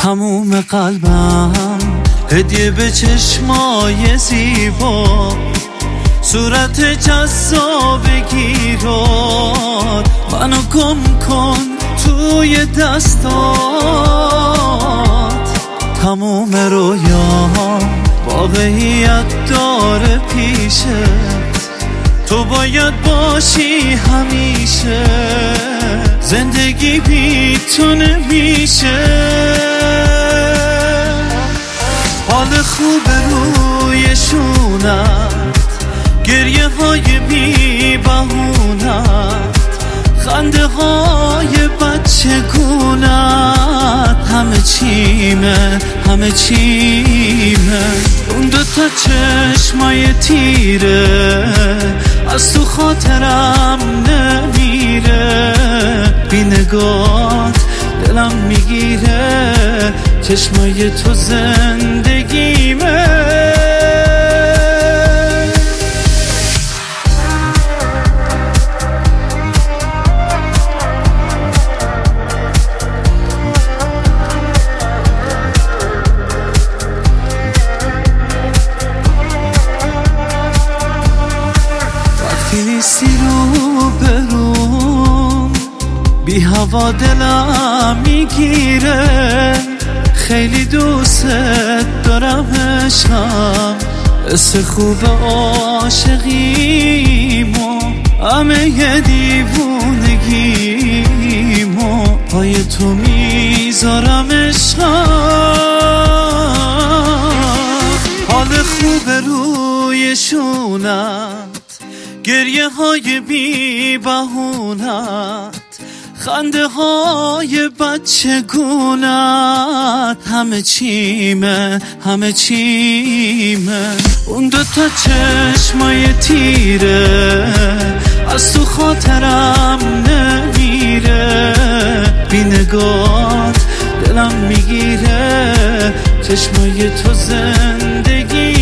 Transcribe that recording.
تموم قلبم هدیه به چشمای زیبا، صورت جذاب گیرات، منو گم کن توی دستات. تموم رویام واقعیت داره پیشت، تو باید باشی همیشه، زندگی بی تو نمیشه. حال خوب روی شونت، گریه های بی بهونت، خنده های بچگونت، همه چیمه همه چیمه. اون دوتا چشمای تیره از تو خاطرم نمیره، بی نگات دلم میگیره، چشمای تو زندگیمه. نیستی رو بروم، بی هوا دلم میگیره، خیلی دوست دارم عشقم، حس خوب عاشقیمو، همه ی دیوونگیمو پای تو میذارم عشقم. حال خوب روی شونت، گریه های بی بهونت، خنده های بچگونت، همه چیمه همه چیمه. اون دوتا چشمای تیره از تو خاطرم نمیره، بی نگات دلم میگیره، چشمای تو زندگی